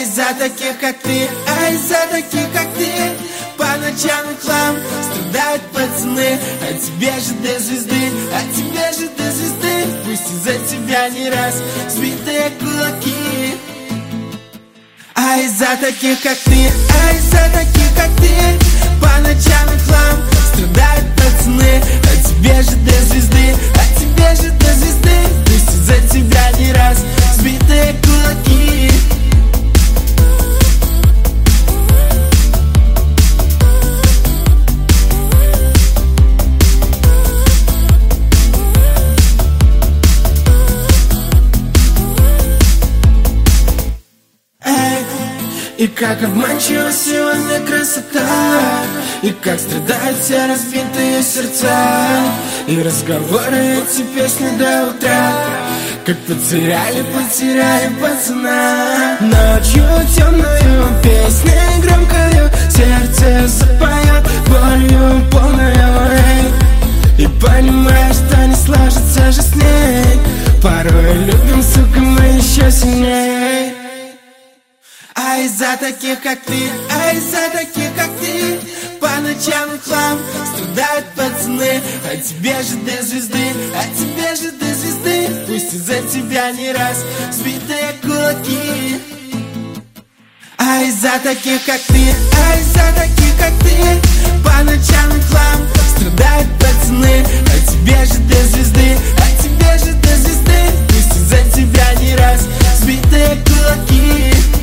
из-за таких, как ты, из-за таких, как ты, по ночам и хлам страдают пацаны. А тебе же до звезды, а тебе же до звезды. Пусть из-за тебя не раз сбитые кулаки. Из-за таких, как ты, из-за таких, как ты, по ночам и хлам страдают пацаны. А тебе же до звезды, а тебе же до звезды. Пусть из-за тебя не раз сбитые кулаки. И как обманчива сегодня красота, и как страдают все разбитые сердца. И разговоры эти песни до утра, как потеряли пацана. Ночью темную песней громкою сердце запоет болью полною. И понимаешь, что не сложится же с ней. Порой любим, сука, мы еще сильней. Из-за таких, как ты, из-за таких, как ты, по ночам и хлам страдают пацаны. А тебе же до звезды, а тебе же до звезды. Пусть из-за тебя не раз сбитые кулаки. Из-за таких, как ты, из-за таких, как ты, по ночам и хлам страдают пацаны. А тебе же до звезды, а тебе же до звезды. Пусть из-за тебя не раз сбитые кулаки.